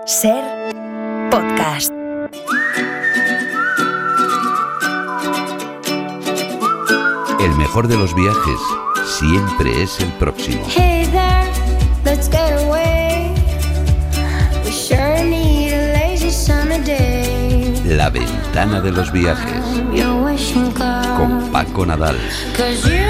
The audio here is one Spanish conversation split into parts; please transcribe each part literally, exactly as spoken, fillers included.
Ser Podcast. El mejor de los viajes siempre es el próximo. Hey there, let's get away. We sure need a lazy summer day. La ventana de los viajes. Your wishing card. Con Paco Nadal. 'Cause you,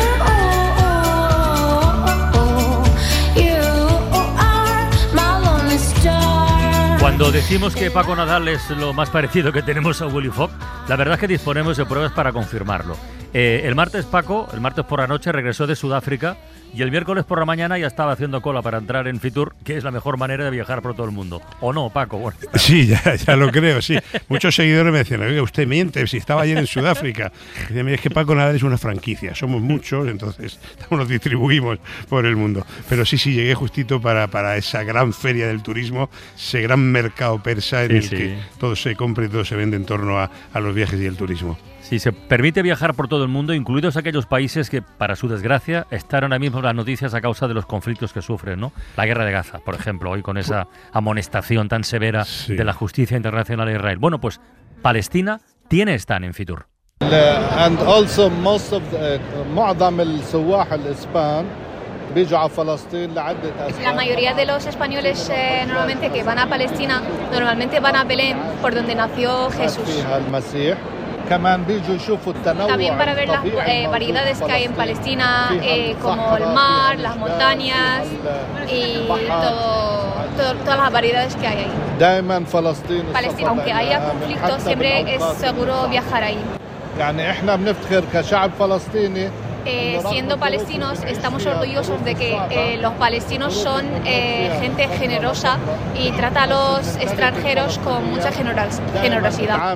oh, oh, oh, you are my lonely star. Cuando decimos que Paco Nadal es lo más parecido que tenemos a Willy Fogg, la verdad es que disponemos de pruebas para confirmarlo. Eh, el martes Paco, el martes por la noche regresó de Sudáfrica y el miércoles por la mañana ya estaba haciendo cola para entrar en Fitur, que es la mejor manera de viajar por todo el mundo. ¿O no, Paco? Bueno, sí, ya, ya lo creo, sí. Muchos seguidores me decían, oiga, usted miente, si estaba ayer en Sudáfrica. Decían, mira, es que Paco Nadal es una franquicia, somos muchos, entonces nos distribuimos por el mundo. Pero sí, sí, llegué justito para, para esa gran feria del turismo, ese gran mercado persa en sí, el sí. que todo se compra y todo se vende en torno a, a los viajes y el turismo. si se permite viajar por todo el mundo, incluidos aquellos países que, para su desgracia, están ahora mismo en las noticias a causa de los conflictos que sufren, ¿no? La guerra de Gaza, por ejemplo, hoy con esa amonestación tan severa sí. de la justicia internacional de Israel. Bueno, pues Palestina tiene stand en Fitur. And also most of the, معظم السواح الإسبان بيجوا على فلسطين لعدة أسباب. La mayoría de los españoles eh, normalmente que van a Palestina normalmente van a Belén, por donde nació Jesús. También para ver las eh, variedades que hay en Palestina, eh, como el mar, las montañas y todo, todo, todas las variedades que hay ahí. Palestina, aunque haya conflictos, siempre es seguro viajar ahí. Eh, siendo palestinos, estamos orgullosos de que eh, los palestinos son eh, gente generosa y trata a los extranjeros con mucha generos- generosidad.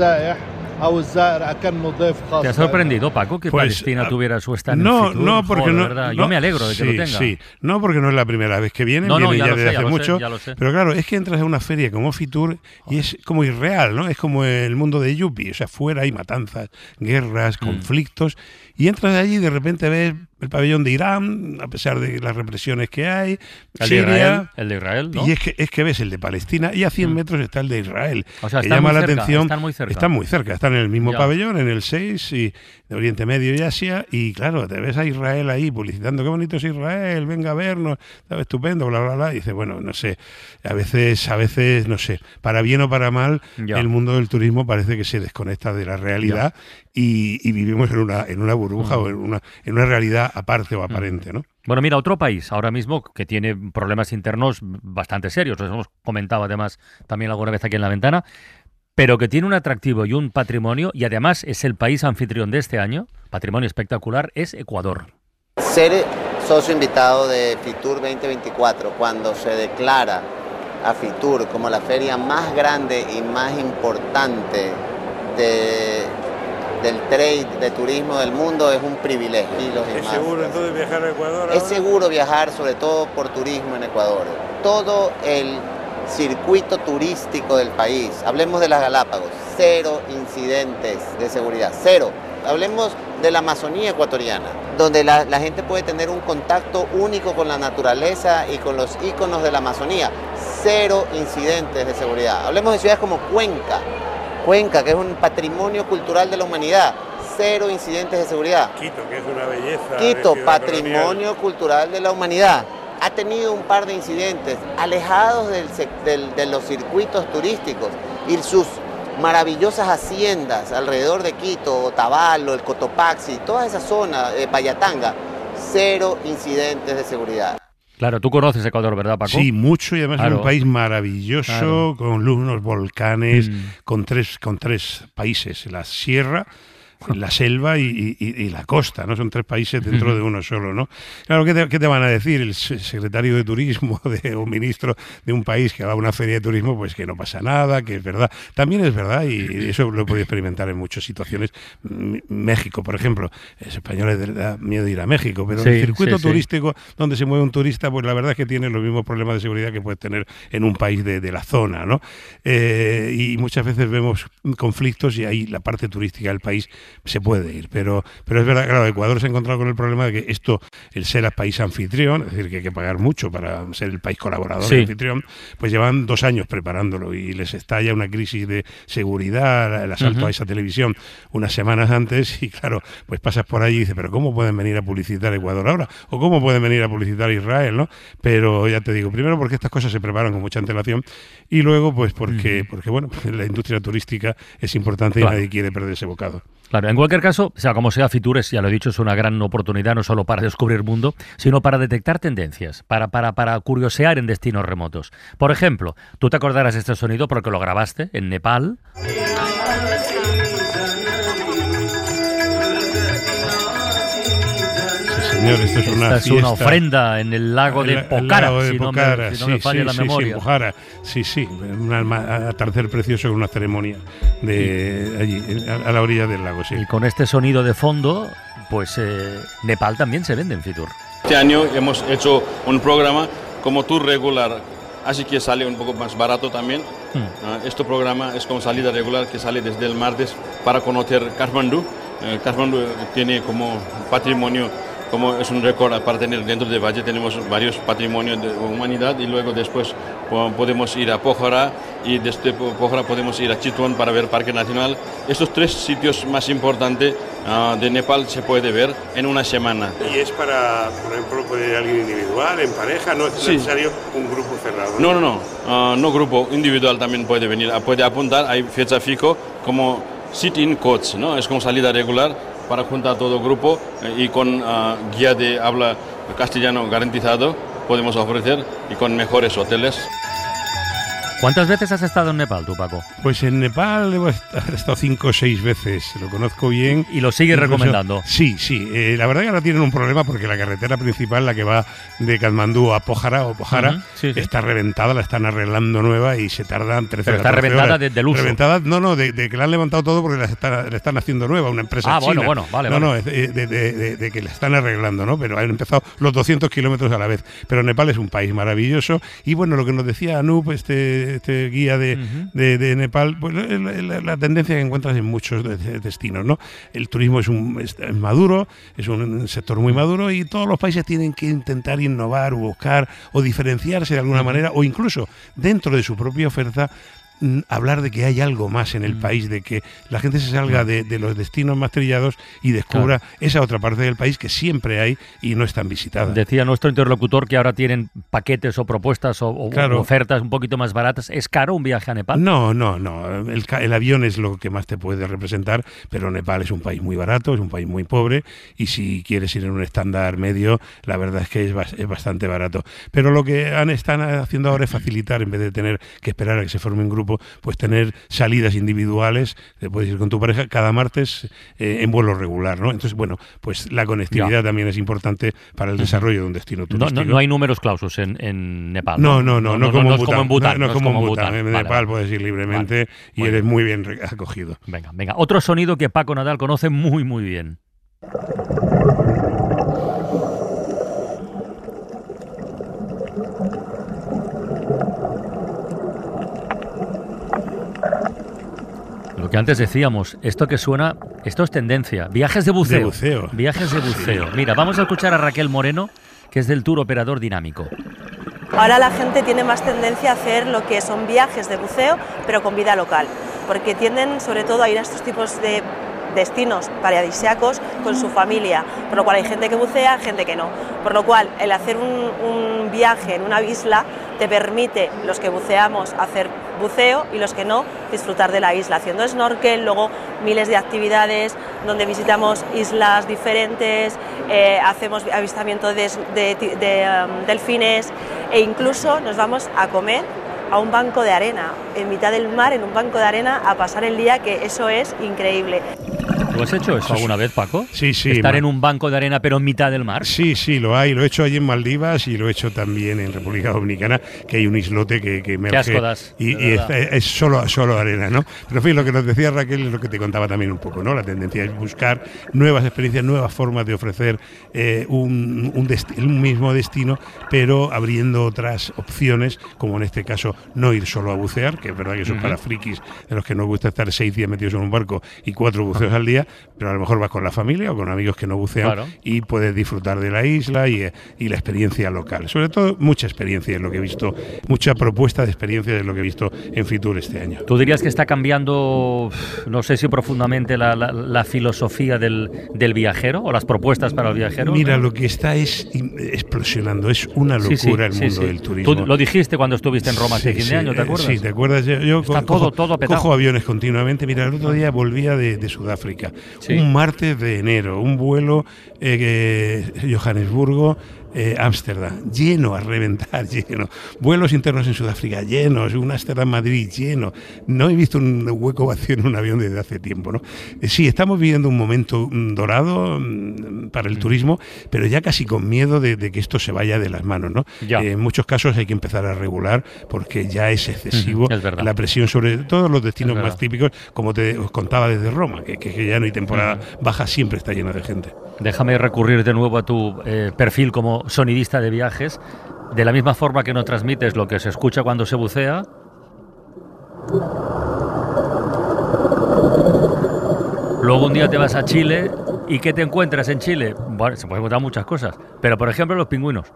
¿Te ha sorprendido, Paco, que pues, Palestina tuviera su stand no, en Fitur? No, porque Joder, no, ¿verdad? no. Yo me alegro de que sí, lo tenga. Sí, no porque no es la primera vez que vienen, no, no, vienen ya, ya desde sé, hace ya mucho. Sé, ya lo sé. Pero claro, es que entras a una feria como Fitur y es como irreal, ¿no? Es como el mundo de Yuppie, o sea, fuera hay matanzas, guerras, mm. conflictos, y entras allí y de repente ves el pabellón de Irán, a pesar de las represiones que hay, el Siria, de Israel, el de Israel, ¿no? Y es que, es que ves el de Palestina y a cien mm. metros está el de Israel. O sea, que están llama muy la cerca, atención. Están muy cerca. Están muy cerca, están en el mismo ya. pabellón, en el seis, y de Oriente Medio y Asia, y claro, te ves a Israel ahí publicitando, qué bonito es Israel, venga a vernos, está estupendo, bla, bla, bla, y dice, bueno, no sé, a veces, a veces, no sé, para bien o para mal, ya. el mundo del turismo parece que se desconecta de la realidad y, y vivimos en una, en una burbuja mm. o en una, en una realidad aparte o aparente, ¿no? Bueno, mira, otro país ahora mismo que tiene problemas internos bastante serios, los hemos comentado además también alguna vez aquí en La Ventana, pero que tiene un atractivo y un patrimonio, y además es el país anfitrión de este año, patrimonio espectacular, es Ecuador. Ser socio invitado de Fitur veinte veinticuatro, cuando se declara a Fitur como la feria más grande y más importante de, del trade, de turismo del mundo, es un privilegio. ¿Es seguro entonces viajar a Ecuador ahora? Es seguro viajar, sobre todo por turismo en Ecuador. Todo el circuito turístico del país, hablemos de las Galápagos, cero incidentes de seguridad, cero. Hablemos de la Amazonía ecuatoriana, donde la, la gente puede tener un contacto único con la naturaleza y con los íconos de la Amazonía, cero incidentes de seguridad. Hablemos de ciudades como Cuenca, Cuenca, que es un patrimonio cultural de la humanidad, cero incidentes de seguridad. Quito, que es una belleza. Quito, patrimonio colonial. cultural de la humanidad. Ha tenido un par de incidentes alejados del, del, de los circuitos turísticos y sus maravillosas haciendas alrededor de Quito, Otavalo, el Cotopaxi, toda esa zona de Payatanga, cero incidentes de seguridad. Claro, tú conoces Ecuador, ¿verdad, Paco? Sí, mucho, y además claro. es un país maravilloso, claro. con unos volcanes, mm. con tres, con tres países, la sierra, la selva y, y, y la costa, ¿no? Son tres países dentro uh-huh. de uno solo, ¿no? Claro, ¿qué te, qué te van a decir el secretario de turismo de, o ministro de un país que va a una feria de turismo? Pues que no pasa nada, que es verdad. También es verdad, y eso lo he podido experimentar en muchas situaciones. México, por ejemplo, los españoles les da miedo ir a México, pero sí, en el circuito sí, turístico sí. donde se mueve un turista, pues la verdad es que tiene los mismos problemas de seguridad que puede tener en un país de, de la zona, ¿no? Eh, y muchas veces vemos conflictos y ahí la parte turística del país se puede ir. Pero, pero es verdad, claro, Ecuador se ha encontrado con el problema de que esto, el ser el país anfitrión, es decir, que hay que pagar mucho para ser el país colaborador sí. anfitrión, pues llevan dos años preparándolo y les estalla una crisis de seguridad, el asalto uh-huh. a esa televisión unas semanas antes y claro, pues pasas por allí y dices, pero ¿cómo pueden venir a publicitar Ecuador ahora? ¿O cómo pueden venir a publicitar Israel? ¿No? Pero ya te digo, primero porque estas cosas se preparan con mucha antelación y luego pues porque, uh-huh. porque bueno, la industria turística es importante claro. y nadie quiere perder ese bocado. Claro, en cualquier caso, sea como sea, Fitures, ya lo he dicho, es una gran oportunidad no solo para descubrir el mundo, sino para detectar tendencias, para, para, para curiosear en destinos remotos. Por ejemplo, tú te acordarás de este sonido porque lo grabaste en Nepal. Señor, esto es una, Esta es fiesta. una ofrenda en el lago de Pokhara, el, el si, Pokhara no me, si sí, no me falla sí, la sí, memoria. Sí, Pokhara. sí, sí, un atardecer precioso con una ceremonia de allí, a, a la orilla del lago. Sí. Y con este sonido de fondo, pues eh, Nepal también se vende en Fitur. Este año hemos hecho un programa como tour regular, así que sale un poco más barato también. Hmm. Uh, este programa es como salida regular que sale desde el martes para conocer Kathmandu. Uh, Kathmandu tiene como patrimonio, como es un récord para tener dentro de Valle, tenemos varios patrimonios de humanidad y luego después podemos ir a Pokhara y desde Pokhara podemos ir a Chitwan para ver Parque Nacional. Estos tres sitios más importantes uh, de Nepal se puede ver en una semana. ¿Y es para, por ejemplo, puede ir alguien individual, en pareja? No es sí. necesario un grupo cerrado. No, no, no, no, uh, no grupo, individual también puede venir, puede apuntar, hay fecha fijo como sit-in coach, ¿no? Es como salida regular para juntar todo el grupo eh, y con uh, guía de habla castellano garantizado podemos ofrecer y con mejores hoteles. ¿Cuántas veces has estado en Nepal tú, Paco? Pues en Nepal debo haber estado cinco o seis veces, lo conozco bien. ¿Y lo sigues Incluso, recomendando? Sí, sí. Eh, la verdad que ahora tienen un problema porque la carretera principal, la que va de Katmandú a Pokhara, o Pokhara uh-huh, sí, sí. está reventada, la están arreglando nueva y se tardan trece Pero está reventada desde el uso. Reventada, no, no, de, de que la han levantado todo porque la están, la están haciendo nueva, una empresa ah, china. Ah, bueno, bueno, vale, No, vale. no, de, de, de, de, de que la están arreglando, ¿no? Pero han empezado los doscientos kilómetros a la vez. Pero Nepal es un país maravilloso y bueno, lo que nos decía Anup, este, este guía de Uh-huh. De, de Nepal, pues la, la, la tendencia que encuentras en muchos de, de destinos, ¿no? El turismo es, un, es, es maduro, es un sector muy maduro y todos los países tienen que intentar innovar o buscar o diferenciarse de alguna uh-huh. manera o incluso dentro de su propia oferta hablar de que hay algo más en el mm. país, de que la gente se salga de, de los destinos más trillados y descubra claro. esa otra parte del país que siempre hay y no están visitadas. Decía nuestro interlocutor que ahora tienen paquetes o propuestas o, o claro. ofertas un poquito más baratas. ¿Es caro un viaje a Nepal? No, no, no. El, el avión es lo que más te puede representar, pero Nepal es un país muy barato, es un país muy pobre y si quieres ir en un estándar medio, la verdad es que es, es bastante barato. Pero lo que han, están haciendo ahora es facilitar, en vez de tener que esperar a que se forme un grupo, pues tener salidas individuales, te puedes ir con tu pareja cada martes eh, en vuelo regular, ¿no? Entonces, bueno, pues la conectividad ya. también es importante para el desarrollo de un destino turístico. No, no, no hay números clausus en, en Nepal. No, no, no, no, no, no, como, no, en como en Bután. No, no, no como en Bután. En Nepal vale, puedes ir libremente vale. y muy eres bien. muy bien acogido. Venga, venga. Otro sonido que Paco Nadal conoce muy, muy bien. Lo que antes decíamos, esto que suena, esto es tendencia. Viajes de buceo. De buceo. Viajes de buceo. Mira, vamos a escuchar a Raquel Moreno, que es del Tour Operador Dinámico. Ahora la gente tiene más tendencia a hacer lo que son viajes de buceo, pero con vida local, porque tienden sobre todo a ir a estos tipos de destinos paradisíacos con su familia, por lo cual hay gente que bucea, gente que no. Por lo cual, el hacer un, un viaje en una isla te permite, los que buceamos, hacer buceo y los que no, disfrutar de la isla, haciendo snorkel, luego miles de actividades donde visitamos islas diferentes, eh, hacemos avistamiento de, de, de, de um, delfines e incluso nos vamos a comer a un banco de arena, en mitad del mar, en un banco de arena, a pasar el día, que eso es increíble. ¿Tú has hecho eso alguna vez, Paco? Sí, sí. ¿Estar en un banco de arena pero en mitad del mar? Sí, sí, lo hay. Lo he hecho allí en Maldivas y lo he hecho también en República Dominicana, que hay un islote que, que emerge. Qué asco das, y, y es, es solo, solo arena, ¿no? Pero en fin, lo que nos decía Raquel es lo que te contaba también un poco, ¿no? La tendencia es buscar nuevas experiencias, nuevas formas de ofrecer eh, un, un, desti- un mismo destino, pero abriendo otras opciones, como en este caso no ir solo a bucear, que es verdad que eso es uh-huh. para frikis de los que nos gusta estar seis días metidos en un barco y cuatro buceos uh-huh. al día, día, pero a lo mejor vas con la familia o con amigos que no bucean, claro, y puedes disfrutar de la isla y, y la experiencia local. Sobre todo, mucha experiencia es lo que he visto, mucha propuesta de experiencia es lo que he visto en Fitur este año. ¿Tú dirías que está cambiando, no sé si profundamente, la, la, la filosofía del, del viajero o las propuestas para el viajero? Mira, lo que está es explosionando, es una locura sí, sí, el mundo sí, sí. del turismo. Tú lo dijiste cuando estuviste en Roma hace sí, fin de año, ¿te acuerdas? Sí, ¿te acuerdas? Yo, yo está cojo, todo, todo petado. Cojo aviones continuamente. Mira, el otro día volvía de, de Sudáfrica, sí. un martes de enero, un vuelo eh, Johannesburgo, Eh, Ámsterdam, lleno a reventar, lleno. Vuelos internos en Sudáfrica llenos, un Ámsterdam-Madrid lleno. No he visto un hueco vacío en un avión desde hace tiempo, ¿no? Eh, sí, estamos viviendo un momento mm, dorado mm, para el turismo, pero ya casi con miedo de, de que esto se vaya de las manos, ¿no? Eh, en muchos casos hay que empezar a regular porque ya es excesivo es la presión sobre todos los destinos más típicos, como te os contaba desde Roma, que, que ya no hay temporada baja, siempre está llena de gente. Déjame recurrir de nuevo a tu eh, perfil como sonidista de viajes. De la misma forma que no transmites lo que se escucha cuando se bucea, luego un día te vas a Chile y ¿qué te encuentras en Chile? Bueno, se pueden encontrar muchas cosas, pero por ejemplo los pingüinos.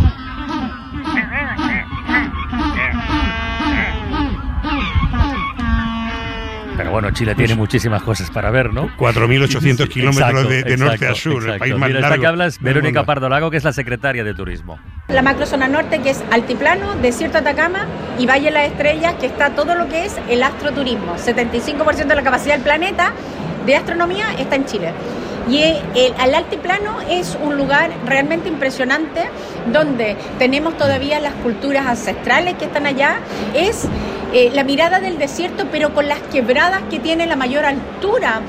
Pero bueno, Chile tiene muchísimas cosas para ver, ¿no? cuatro mil ochocientos kilómetros de, de norte a sur, exacto. el país más Mira, largo. Esta que hablas, Verónica Pardo Lago, que es la secretaria de Turismo. La macrozona norte, que es altiplano, desierto de Atacama y Valle de las Estrellas, que está todo lo que es el astroturismo. setenta y cinco por ciento de la capacidad del planeta de astronomía está en Chile. Y el, el altiplano es un lugar realmente impresionante donde tenemos todavía las culturas ancestrales que están allá. Es eh, la mirada del desierto, pero con las quebradas que tiene la mayor altura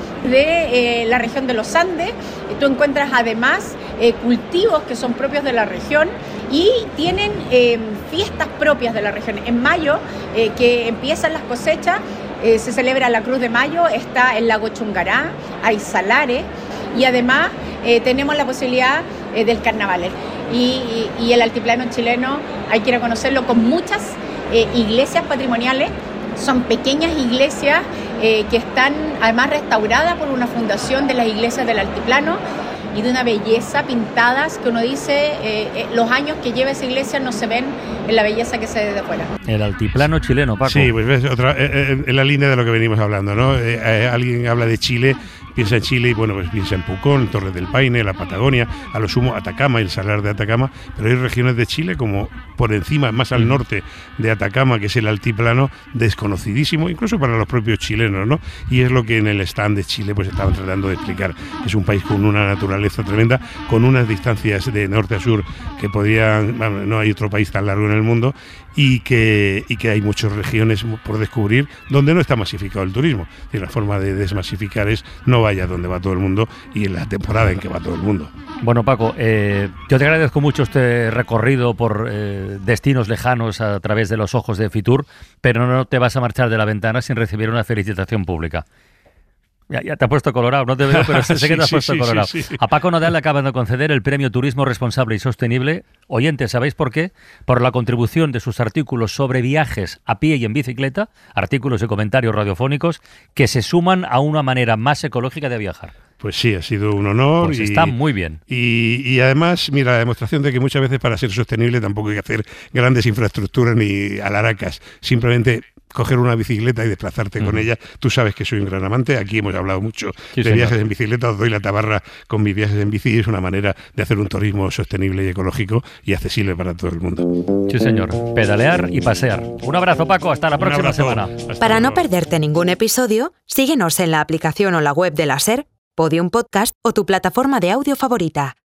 de eh, la región de los Andes. Tú encuentras además eh, cultivos que son propios de la región y tienen eh, fiestas propias de la región. En mayo, eh, que empiezan las cosechas, eh, se celebra la Cruz de Mayo, está el lago Chungará, hay salares. Y además eh, tenemos la posibilidad eh, del carnaval. Y, y, y el altiplano chileno hay que ir a conocerlo con muchas eh, iglesias patrimoniales. Son pequeñas iglesias eh, que están además restauradas por una fundación de las iglesias del altiplano y de una belleza pintadas que uno dice eh, eh, los años que lleva esa iglesia no se ven en la belleza que se ve de afuera. El altiplano chileno, Paco. Sí, pues ves, otra, eh, en la línea de lo que venimos hablando, ¿no? Eh, eh, alguien habla de Chile, piensa en Chile y bueno, pues piensa en Pucón, Torres del Paine, la Patagonia, a lo sumo Atacama, el Salar de Atacama, pero hay regiones de Chile como por encima, más al norte de Atacama, que es el altiplano, desconocidísimo, incluso para los propios chilenos, ¿no? Y es lo que en el stand de Chile pues estaban tratando de explicar. Es un país con una naturaleza tremenda, con unas distancias de norte a sur que podían, bueno, no hay otro país tan largo en el mundo, y que, y que hay muchas regiones por descubrir donde no está masificado el turismo. Y la forma de desmasificar es no vaya donde va todo el mundo y en la temporada en que va todo el mundo. Bueno, Paco, eh, yo te agradezco mucho este recorrido por eh, destinos lejanos a través de los ojos de Fitur, pero no te vas a marchar de la ventana sin recibir una felicitación pública. Ya, ya te has puesto colorado, no te veo, pero sé sí, que te has sí, puesto sí, colorado. Sí, sí. A Paco Nodal le acaban de conceder el Premio Turismo Responsable y Sostenible. Oyentes, ¿sabéis por qué? Por la contribución de sus artículos sobre viajes a pie y en bicicleta, artículos y comentarios radiofónicos que se suman a una manera más ecológica de viajar. Pues sí, ha sido un honor. Pues y, está muy bien. Y, y además, mira, la demostración de que muchas veces para ser sostenible tampoco hay que hacer grandes infraestructuras ni alaracas. Simplemente coger una bicicleta y desplazarte uh-huh. con ella. Tú sabes que soy un gran amante. Aquí hemos hablado mucho sí, de señor. viajes en bicicleta. Os doy la tabarra con mis viajes en bici. Es una manera de hacer un turismo sostenible y ecológico y accesible para todo el mundo. Sí, señor. Pedalear y pasear. Un abrazo, Paco. Hasta la próxima abrazo. semana. Hasta para luego. No perderte ningún episodio, síguenos en la aplicación o la web de la SER, Podium Podcast o tu plataforma de audio favorita.